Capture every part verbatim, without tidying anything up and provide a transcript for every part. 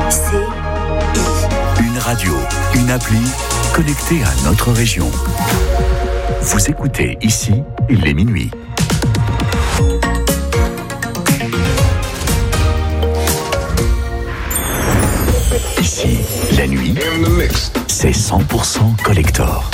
C. Une radio, une appli connectée à notre région. Vous écoutez ici, il est minuit. Ici, la nuit, c'est cent pour cent collector.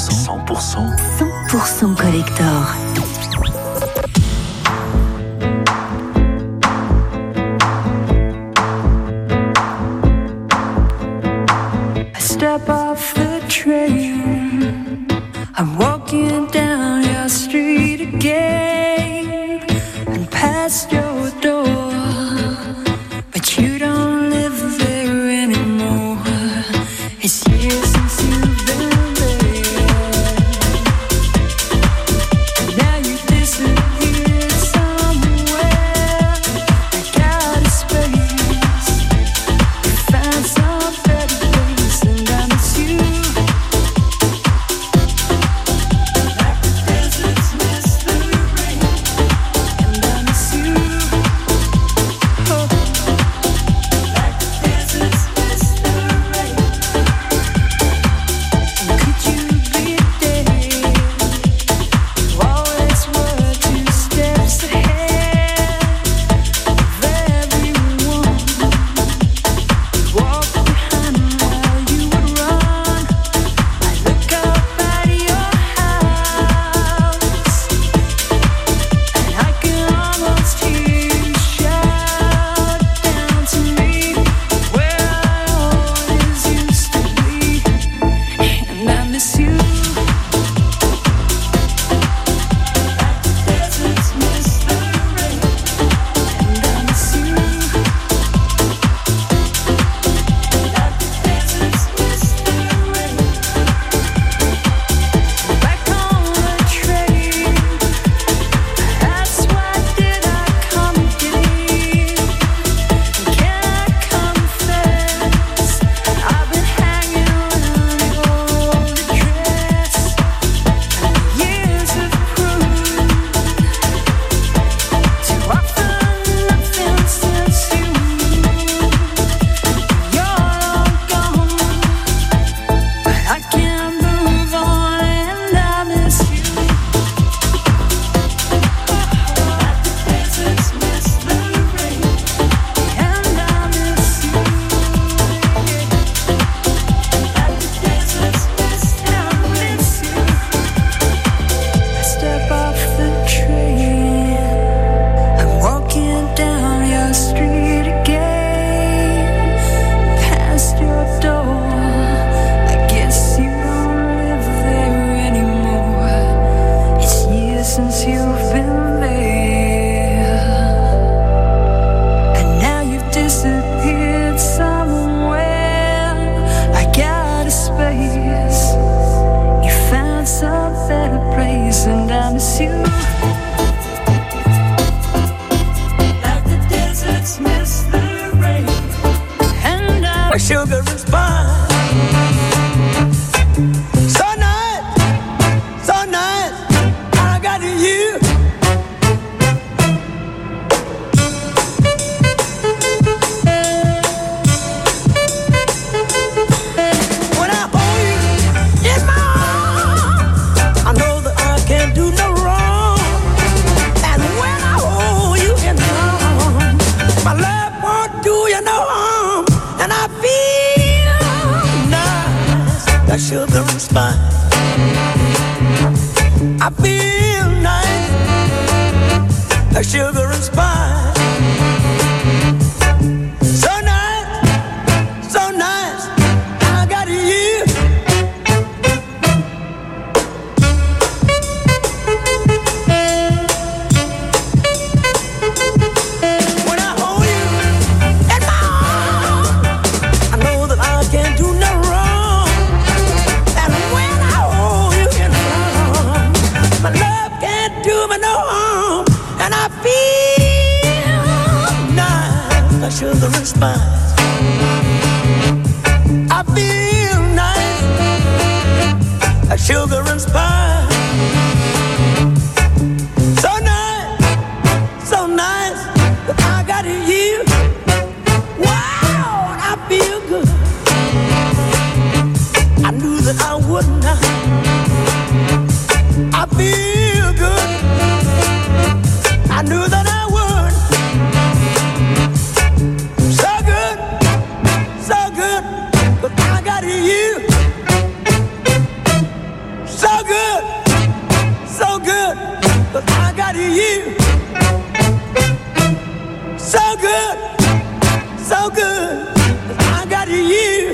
cent pour cent cent pour cent collector. I step off the train, I'm walking down your street again and past your door, but you don't live there anymore. It's years since you've been there. Now you disappeared somewhere. I got a space. You found some better place, and I miss you. Like the deserts miss the rain, and I miss you. Oh, like the deserts miss the rain. And could you be there? You always were two steps ahead of everyone. You walk behind while you would run. I look up at your house, and I can almost hear you shout down to me where I always used to be, and I miss you. Like the deserts miss the rain, and I miss you. Like the deserts miss the rain. Back on the train, that's why did I come here? Can I confess? I've been hanging around your old address. Years have proved too often nothing since you. You're all gone, but I can't move on, and I miss you. Like the deserts miss the rain, and I miss you. Like the deserts miss, and I miss you. I step off the train, I'm walking down your street again, past your door. I guess you don't live there anymore. It's years since you've been there, and now you've disappeared somewhere. I got a space. You found some better place, and I miss you. Like the deserts miss the rain, and I Sugar and spice. So nice, so nice. I got you. When I hold you in my arms, I know that I can't do no wrong. And when I hold you in my arms, my love won't do you no harm. And I feel nice, that sugar and spice. I feel nice, that sugar and spice. So nice, so nice, I got you. When I hold you in my arms, I know that I can't do no wrong. And when I hold you in my arms, my love can't do me no harm. And I feel nice, like sugar and spice. I feel nice, like sugar and spice. So nice, so nice, that I got you. Wow, and I feel good. I knew that I would not. I feel good. I knew that I would. So good, so good, but I got you. So got you. So good, so good. I got you.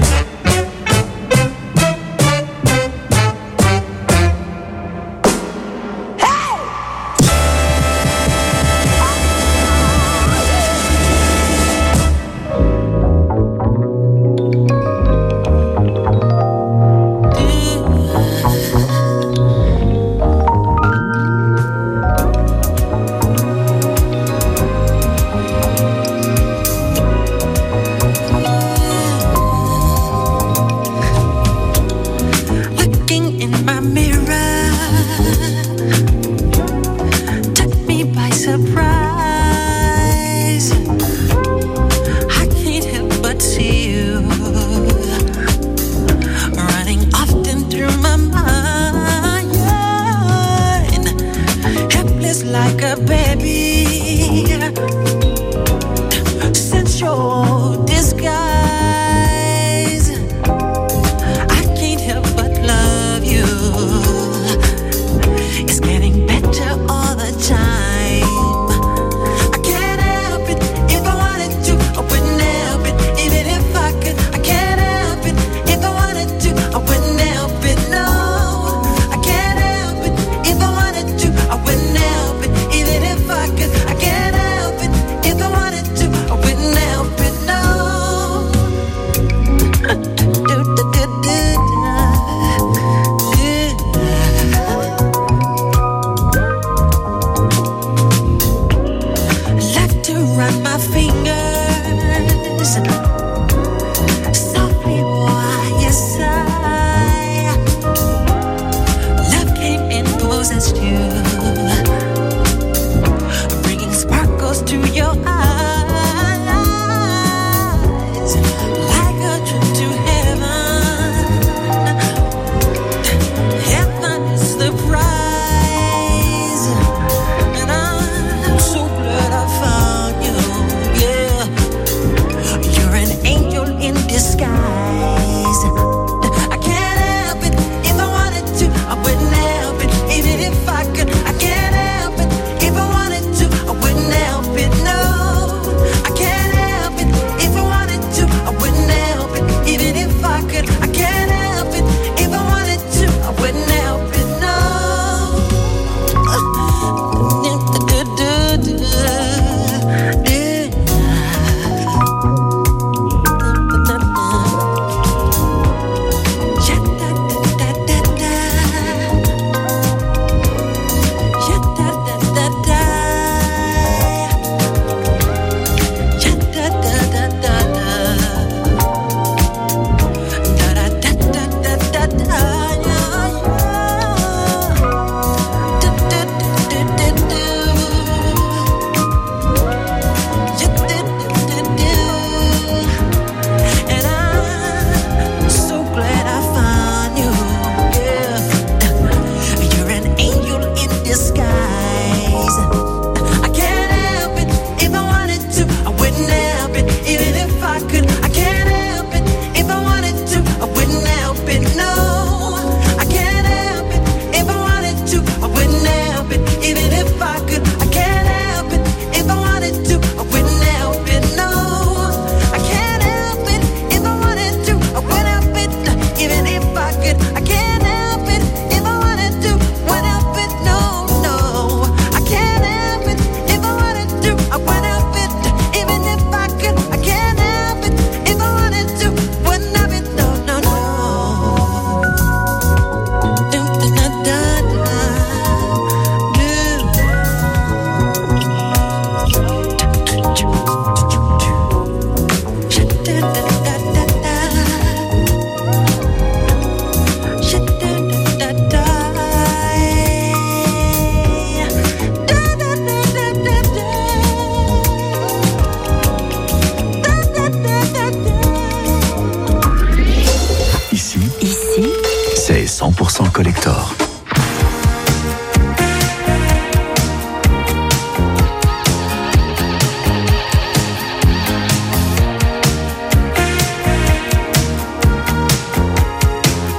cent pour cent collector.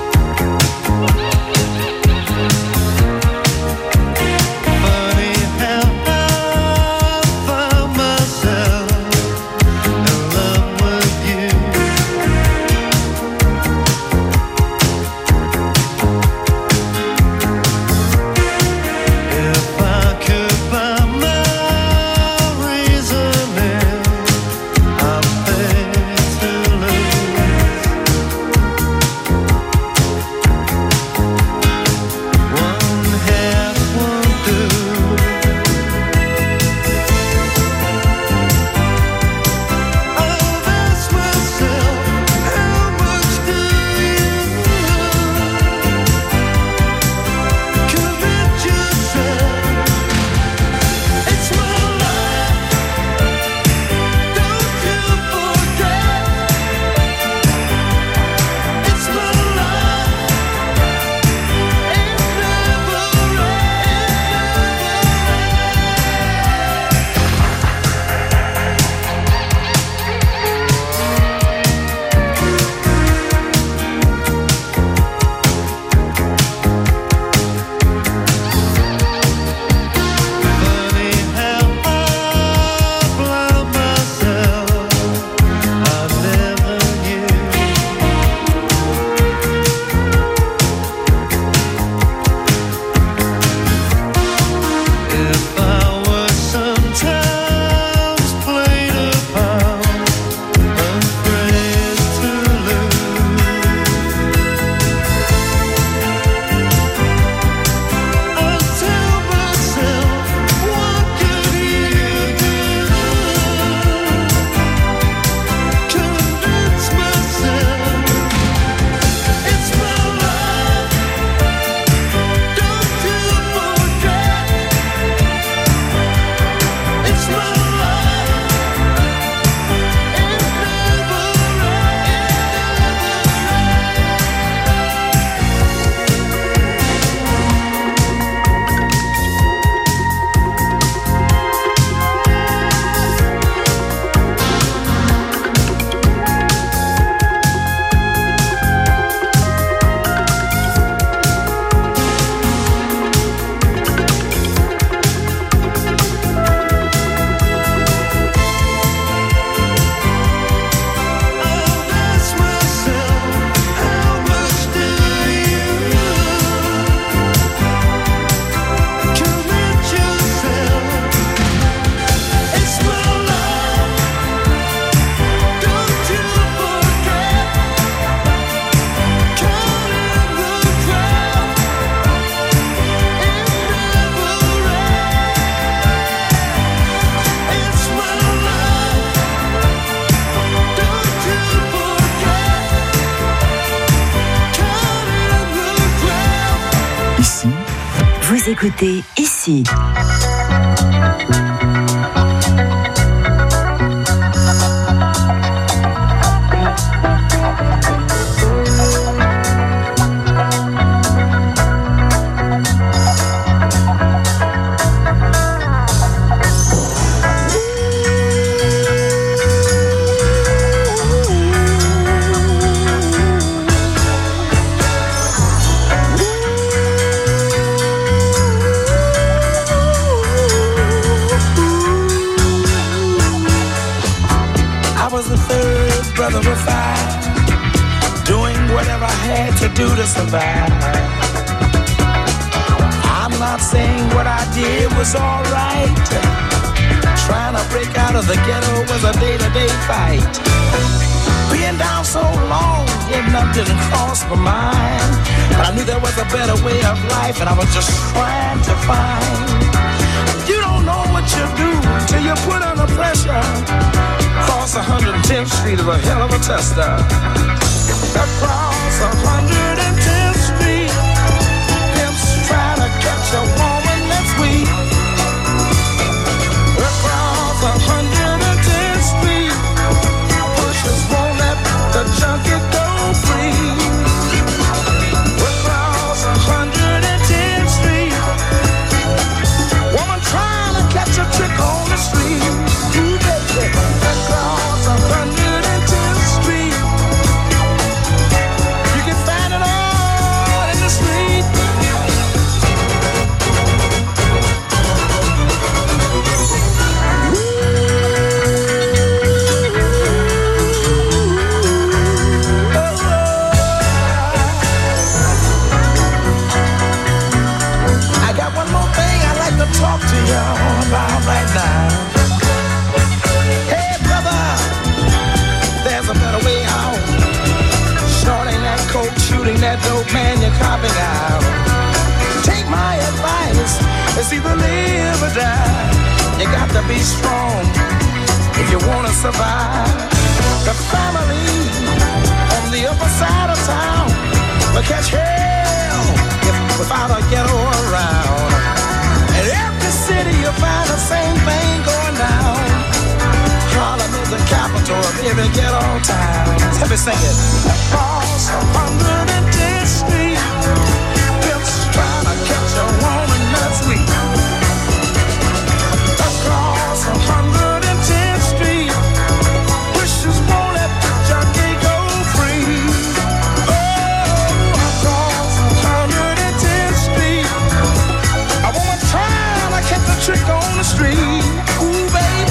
Funny how Ici, Vous écoutez Ici. Brother of five, doing whatever I had to do to survive. I'm not saying what I did was alright. Trying to break out of the ghetto was a day-to-day fight. Being down so long, yet nothing didn't cross my mind. But I knew there was a better way of life, and I was just trying to find. You don't know what you do till you put under pressure. Across one hundred tenth Street is a hell of a tester. Across one hundred tenth Street, pimps trying to catch a woman that's weak. Across one hundred tenth Street, pushers won't let the junkie go free. Across one hundred tenth Street, woman trying to catch a trick on the street. Ooh, baby. Across one hundred tenth Street, you can find it all in the street. I got one more thing I'd like to talk to y'all about right now. Hey, brother, there's a better way out. Snorting that coke, shooting that dope, man, you're copping out. Take my advice, it's either live or die. You got to be strong if you want to survive. The family on the upper side of town will catch hell if without a ghetto around. In every city you'll find the same thing going down. Harlem is the capital of every ghetto town. Let me sing it. Across one hundred tenth Street, pimps trying to catch a woman that's weak. Across one hundred tenth Street, pushers won't let the junkie go free. Oh, across one hundred tenth Street, a woman trying to catch a trick on the street. Ooh, baby.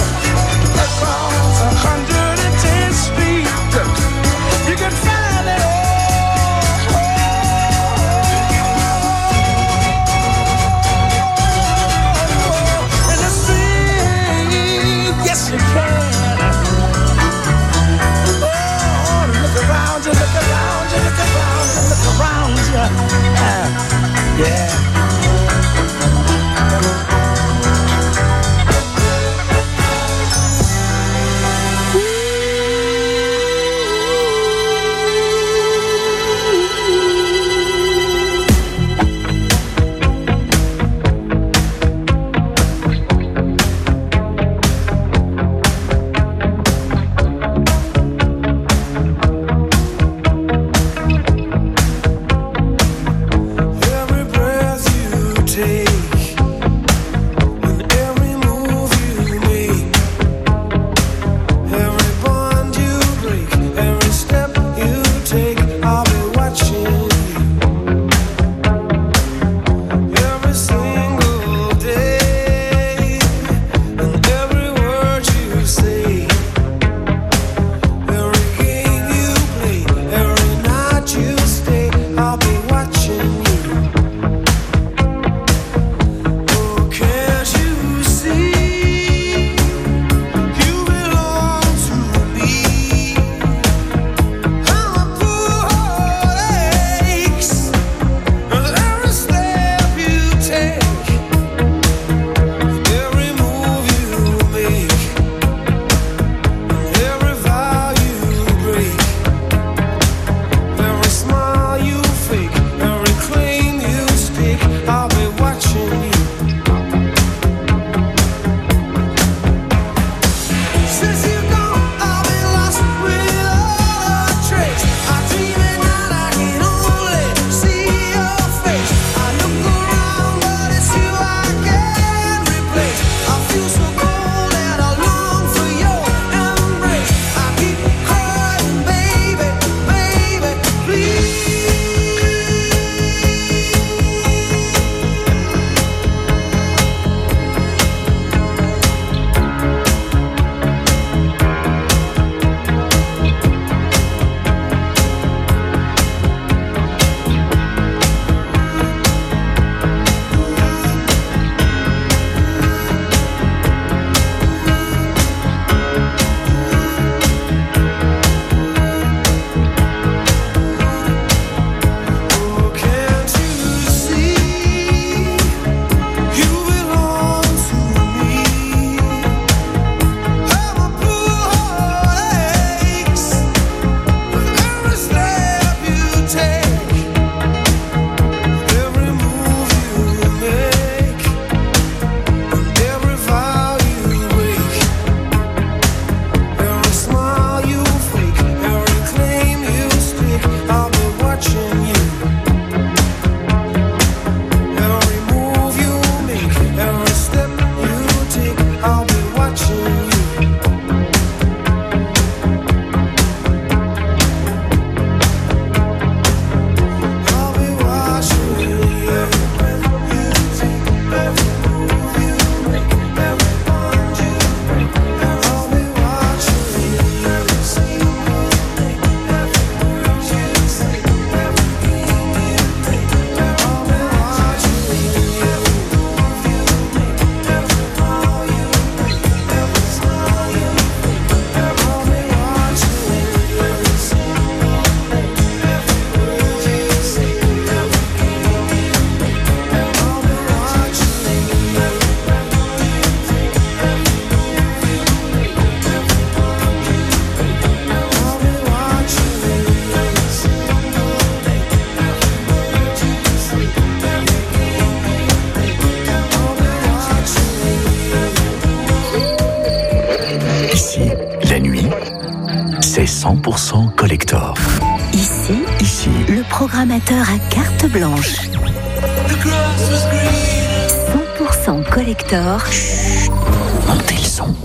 Across one hundred tenth Street, you can find it all c'est cent pour cent collector. Ici, Ici, le programmateur à carte blanche. cent pour cent collector. montez le son.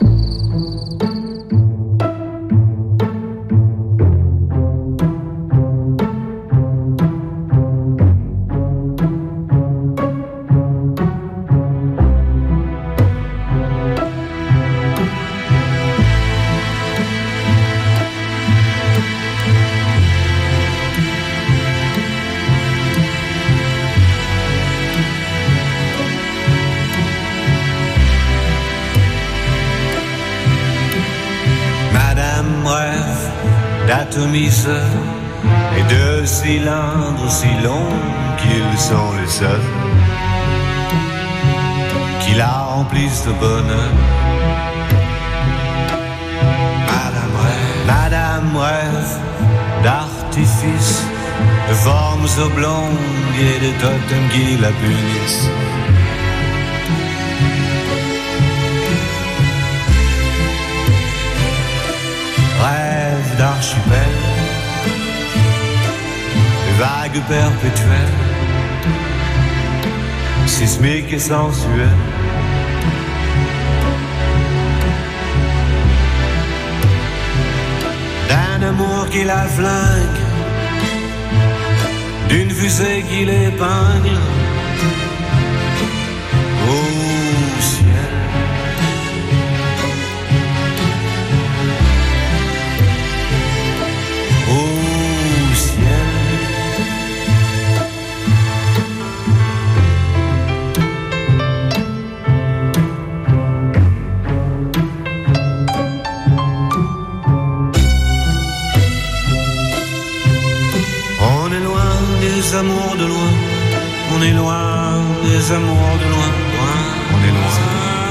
D'atomiseurs et de cylindres si longs qu'ils sont les seuls qui la remplissent de bonheur. Madame rêve, Madame rêve d'artifices, de formes oblongues et de totems qui la punissent. Rêve d'archipel, de vagues perpétuelles, sismiques et sensuelles. D'un amour qui la flingue, d'une fusée qui l'épingle. Au ciel, au ciel. On est loin des amours de loin, on est loin des amours de loin, loin, on est loin.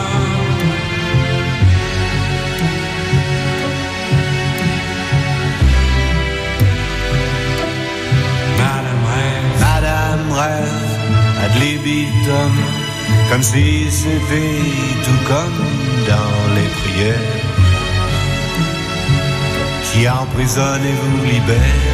Madame rêve, Madame rêve, ad libitum, comme si c'était tout comme dans les prières qui emprisonnent et vous libèrent.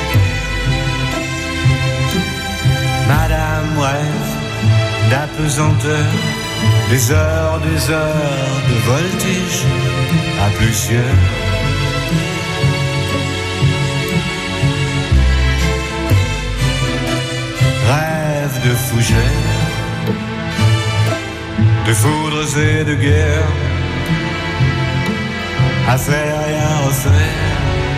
Madame rêve d'apesanteur, des heures, des heures de voltige à plusieurs. Rêve de fougères, de foudres et de guerre, à faire et à refaire.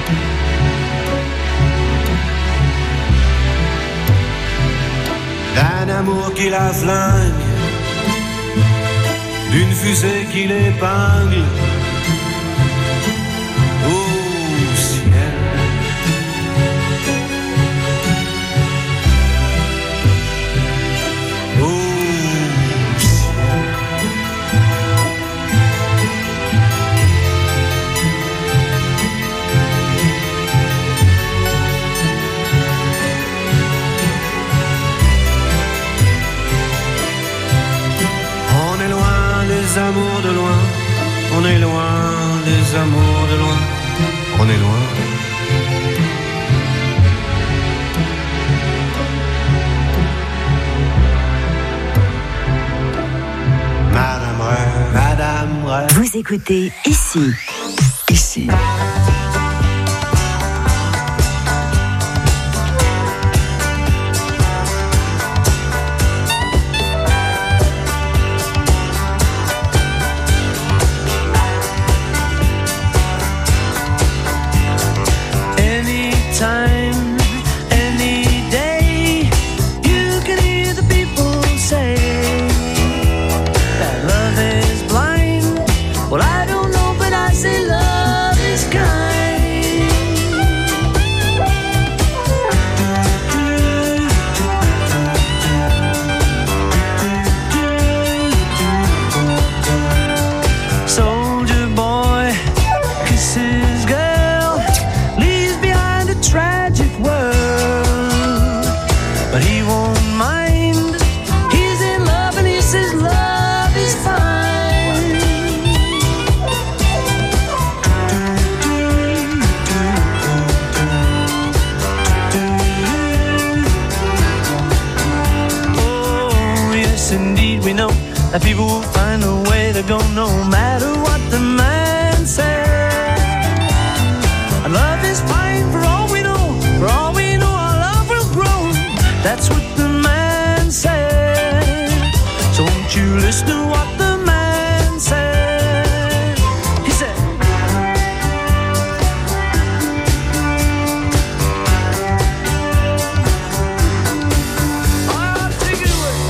D'un amour qui la flingue, d'une fusée qui l'épingle. Au ciel, au ciel. On est loin des amours de loin, on est loin des amours de loin, on est loin. Madame rêve, Madame rêve. Vous écoutez ici. Ici, Anytime, any day, you can hear the people say that love is blind. Well, I don't know, but I say love is yes, indeed, we know that people will find a way to go no matter what the man says. And love is fine for all we know, for all we know our love will grow. That's what the man said. So won't you listen to what the man said? He said, oh, take it away.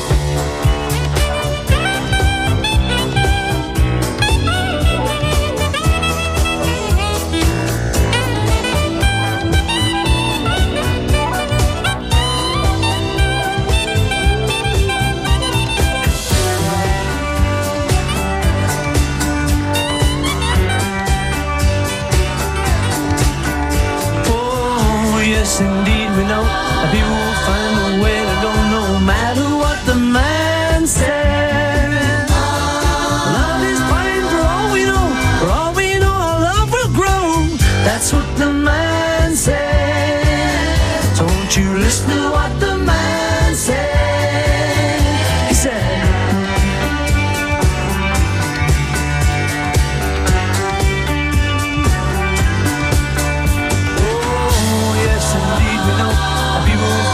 Yes, indeed, we know that people will find a way to go no matter what the man said. Love is fine for all we know, for all we know our love will grow. That's what the man said. So won't you listen to what the man said? He said, oh, yes, indeed, we know that people will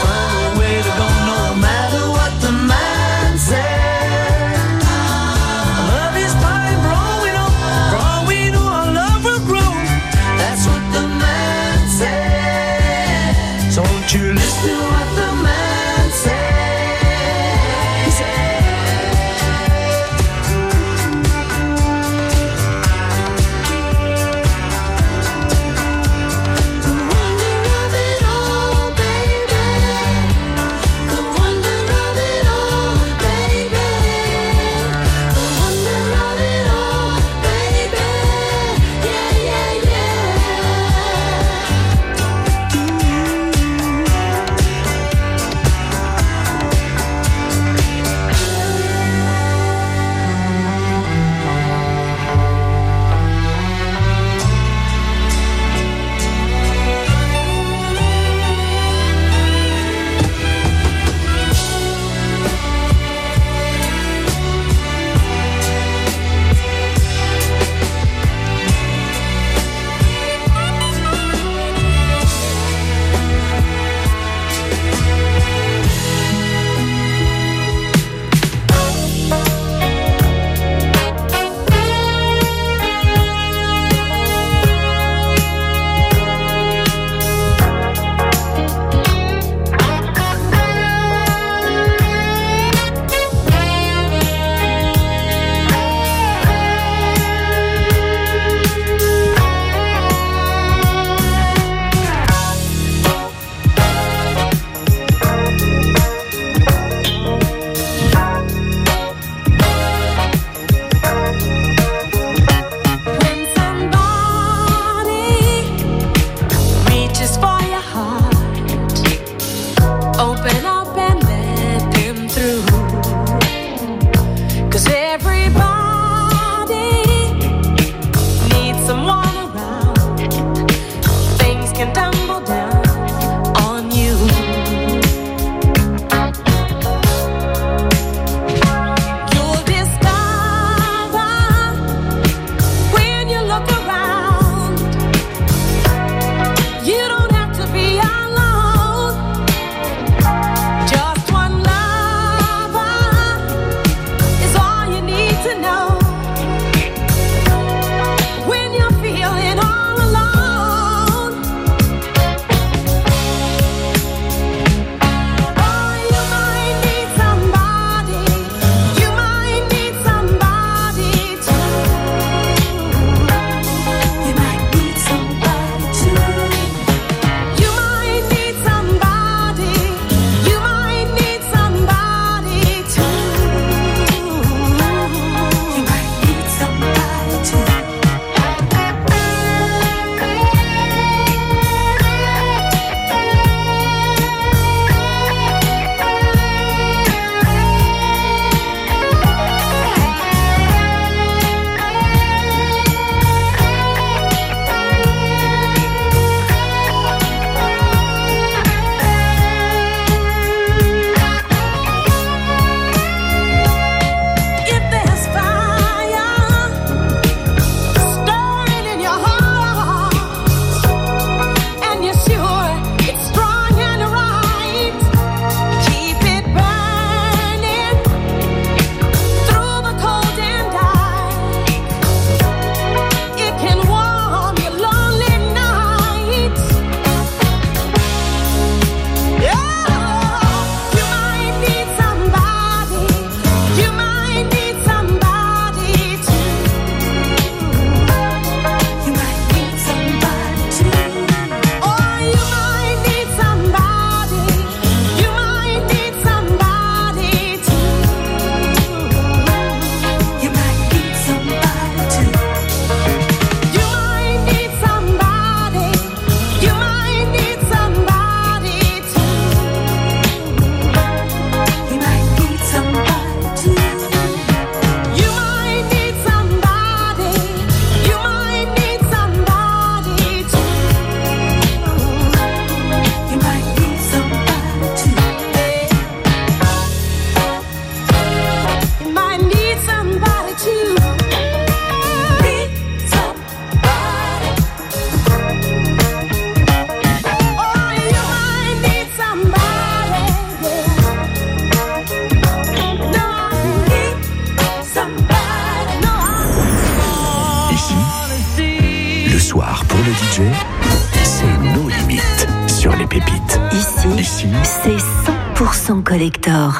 le D J, c'est nos limites sur les pépites. Ici, Ici, c'est cent pour cent collector.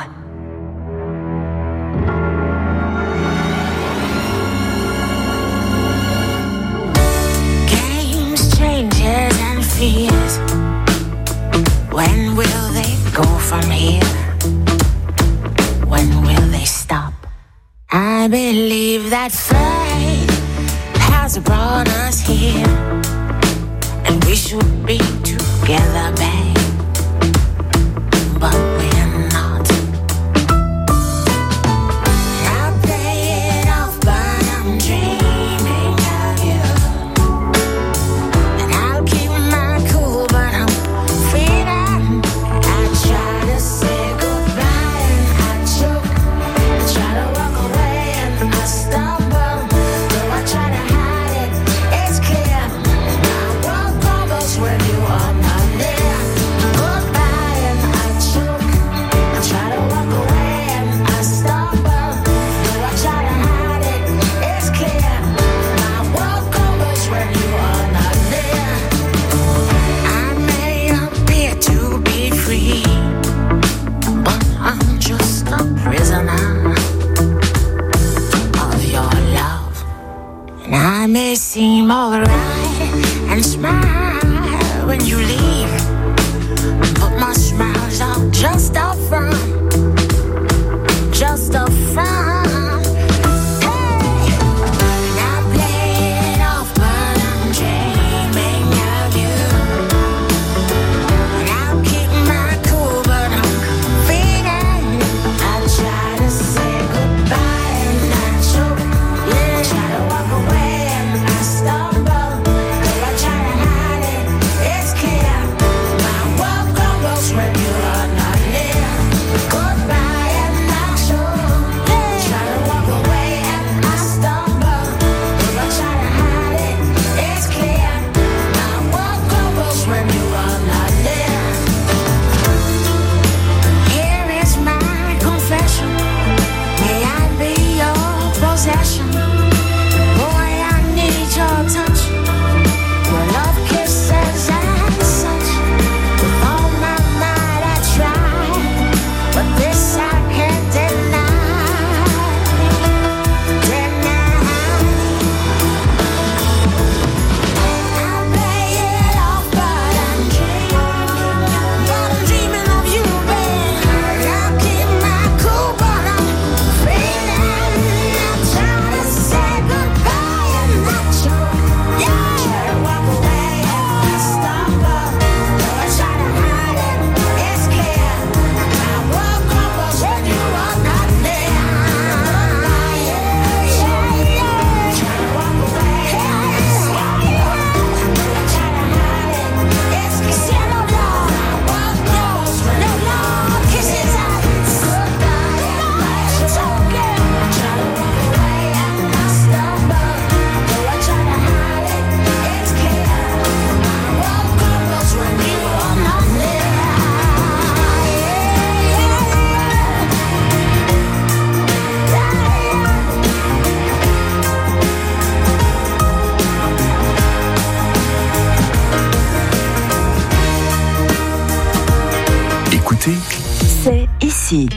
Games, changes and fears. When will they go from here? When will they stop? I believe that fate has brought us here, and we should be together, babe. But we're not. I play it off, but I'm dreaming of you. And I'll keep my cool, but I'm feeling. I try to say goodbye and I choke. I try to walk away and I stumble. Though I try to hide it, it's clear. My world crumbles when you are not there. Goodbye and I choke. I try to walk away and I stumble. Though I try to hide it, it's clear. My world crumbles when you are not there. I may appear to be free, but I'm just a prisoner of your love. And I may seem alright and smile when you leave, but my smiles are just a front, just a front. Hey, and I play it off, but I'm dreaming of you. And I'll keep my cool, but I'm feeling. I try to say goodbye and I choke. Yeah, try to walk away and I stumble. Though I try to hide it, it's clear. My world crumbles when you are not near. Goodbye and I choke. Yeah, try to walk away and I stumble. Though I try to hide it, it's clear. My world crumbles when you are not near. Here is my confession. May I be your possession? Boy, I need your touch. Your love kisses and such. With all my might I try, but this I can't deny. Deny. I play it off, but I'm dreaming. But I'm dreaming of you, babe. I keep my cool, but I'm feeling. I'm trying to say goodbye and I choke. Yeah, try to walk away and I stumble. Though I try to hide it, it's clear. My world crumbles when you are not there. Yeah, yeah, try to walk away and I stumble. Though I try to hide it, it's clear. No love, my world crumbles when no love kisses us. Goodbye and I choke. Try to walk away and I stumble. Though I try to hide it, it's clear. My world crumbles when you are not there. écoutez, C'est ici.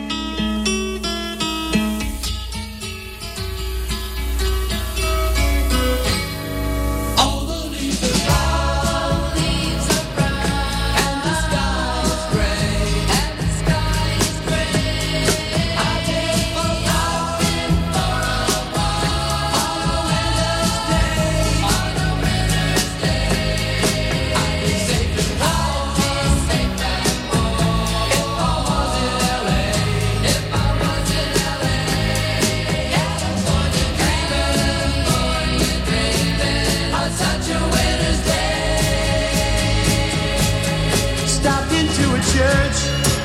Stopped into a church.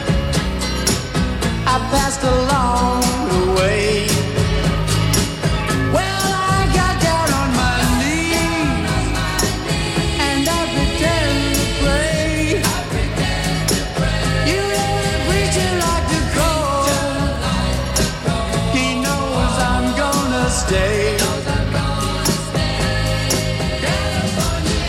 I passed along the way. Well, I got down on my knees and I pretended to pray. You know the preacher like to call. He knows I'm gonna stay.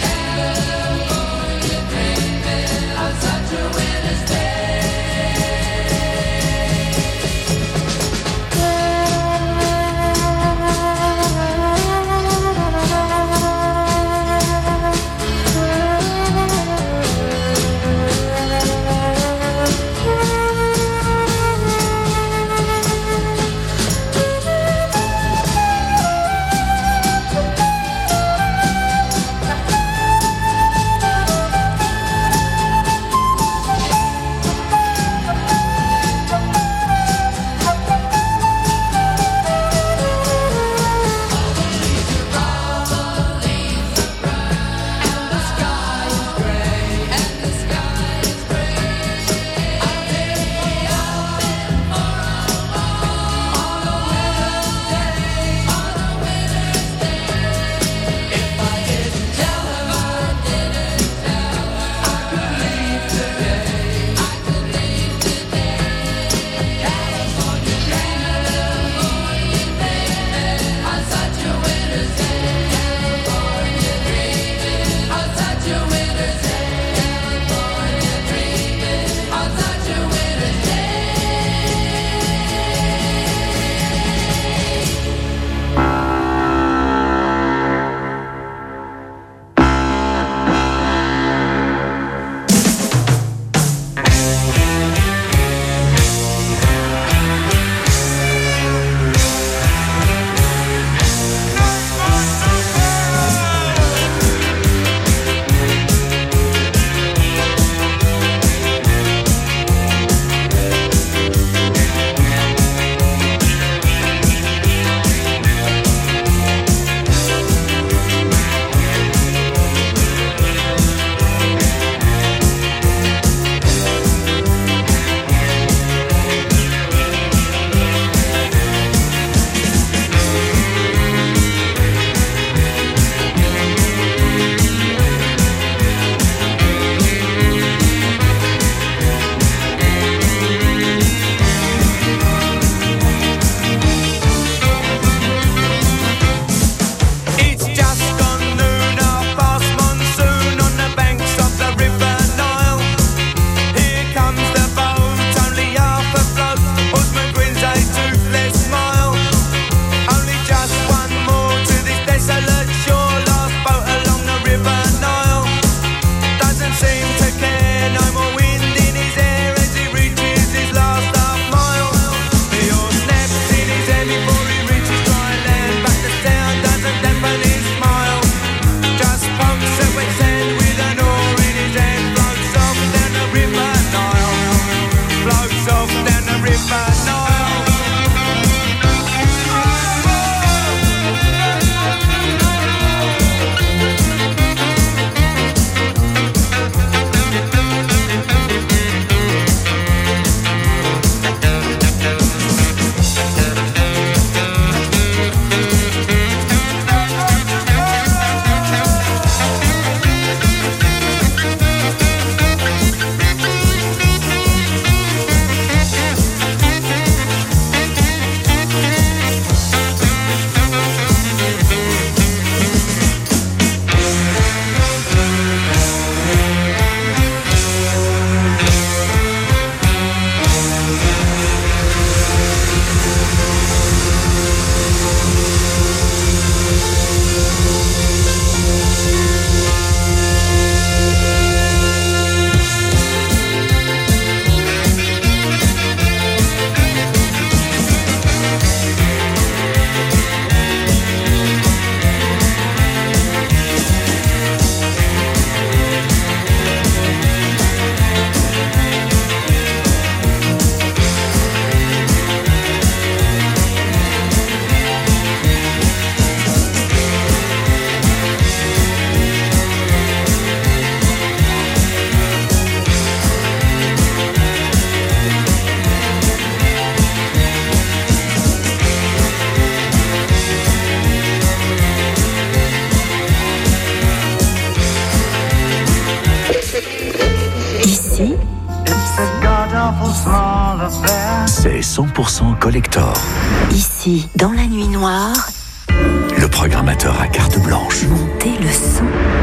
cent pour cent collector. Ici, dans la nuit noire, Le programmateur à carte blanche. montez le son.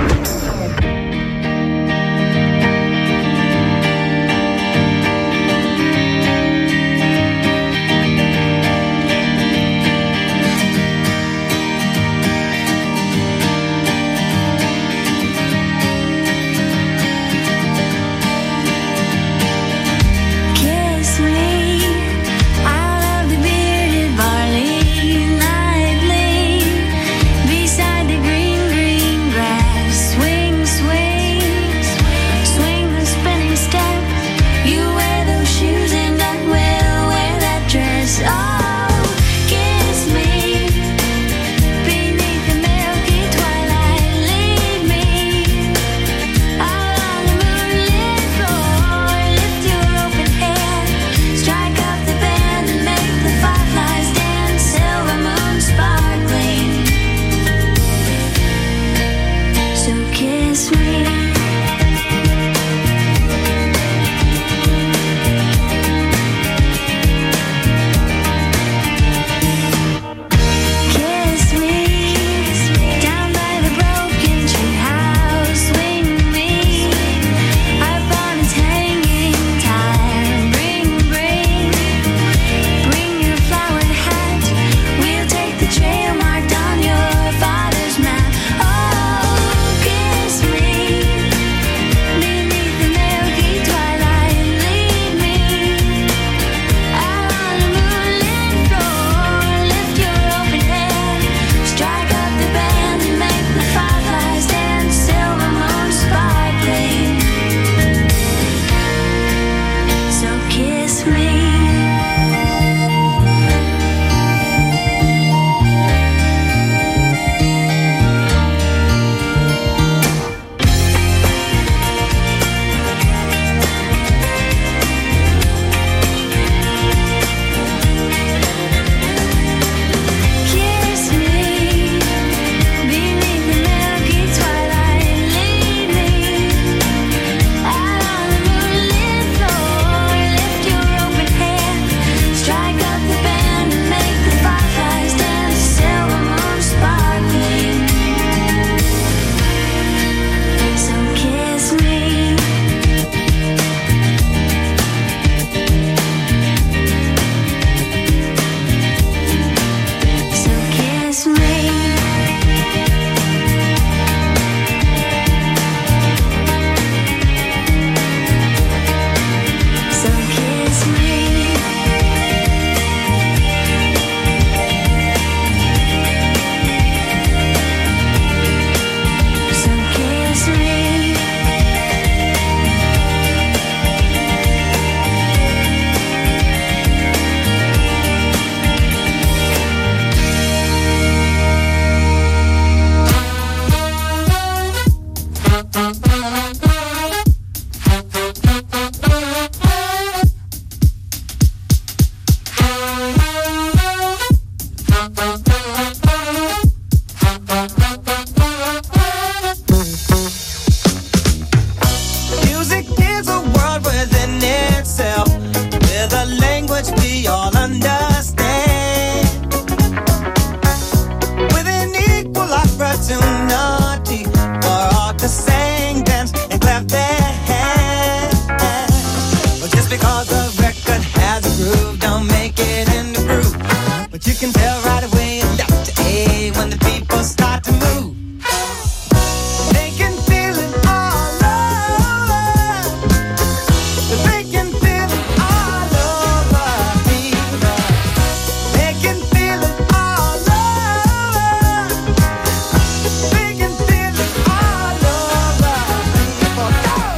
Kiss me out of the bearded barley nightly, beside the green, green grass. Swing, swing, swing the spinning step. You wear those shoes and I will wear that dress. Oh, kiss me beneath the milky twilight. Lead me out on the moonlit floor. Lift your open hand, strike up the band and make the fireflies dance. Silver moon sparkling, so kiss me. Kiss me down by the broken tree house. Swing me up on its hanging tire. Bring, bring, bring your flowered hat. We'll take the trail marked on your father's map. Oh, kiss me beneath the milky twilight. Lead me out on the moonlit floor. Lift your open hand, strike up the band and make the fireflies dance. Silver moon sparkling, so kiss me. Kiss me beneath the milky twilight. Lead me out on the moonlit floor. Lift your open hand, strike up the band and make the fireflies dance. Silver moon sparkling, so kiss me. So kiss me. So kiss me. So kiss me. Music is a world within itself, with a language we all understand, with an equal opportunity for all to sing, dance, and clap their hands. Well, just because a record has a groove, don't make it in the groove. But you can tell right away in Doctor A when the people start to move. They can feel it all over. They can feel it all over people. They can feel it all over. They can feel it all over people.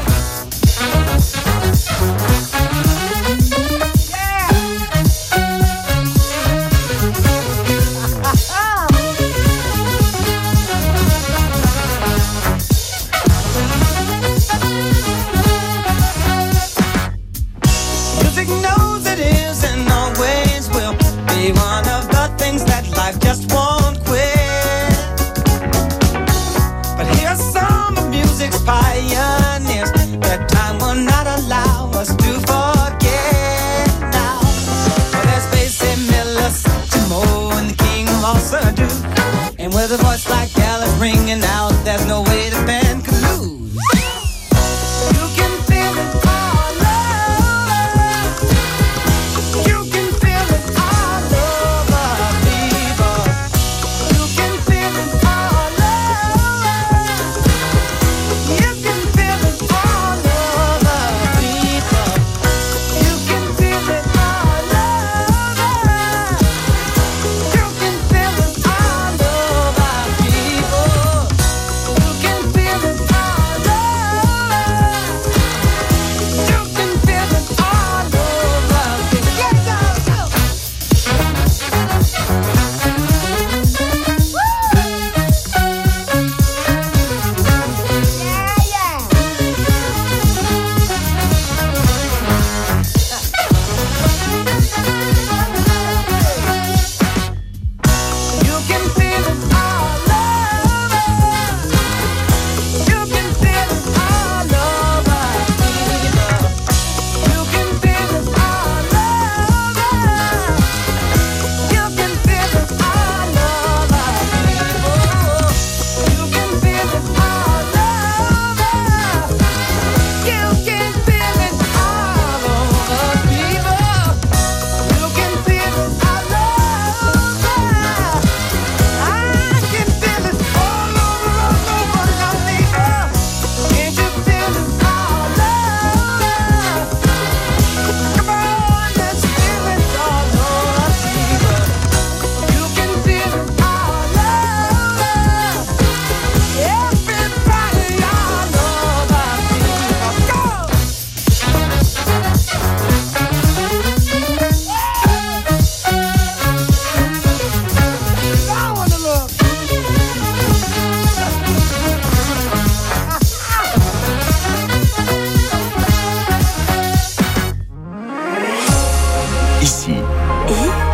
Music knows it is and always will be one of the things that life just won't quit. But here's some of music's pioneers that time will not allow us to forget now. But With a voice like Alice ringing out, there's no way to pen